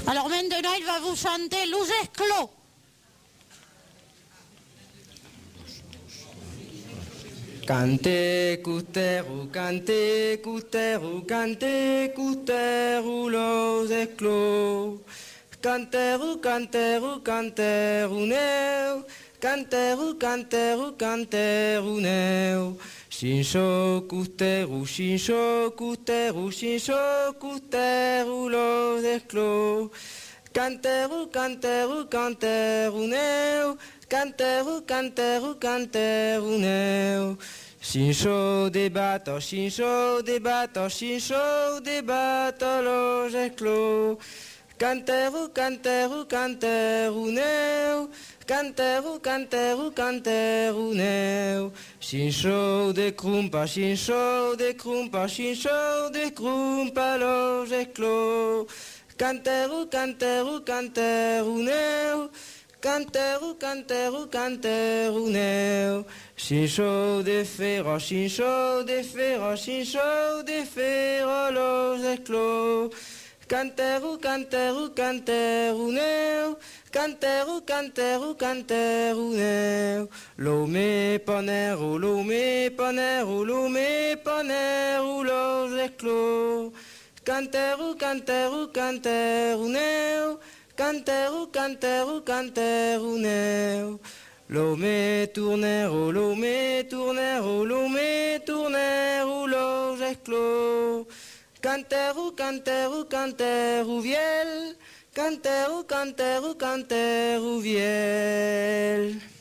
Alors maintenant, il va vous chanter Loup Esclos. Cante cuteru, los esclos. Canteru, neu. Canteru, neu. Shincho cuteru, los esclos. Canteru, neu. Canteru, neu. Shincho débatto, los esclos. Canteru, neu. Canteru, neu. Shincho de crumpa, los esclos. Canteru, neu. Canteru, neu. Shincho de ferro, los esclos. Canteru, neu. Canteru, neu. Lome ponero, los esclos. Canteru, neu. Canteru, neu. Lome tournero, los esclos. Canteru, viel. Canteru, viel.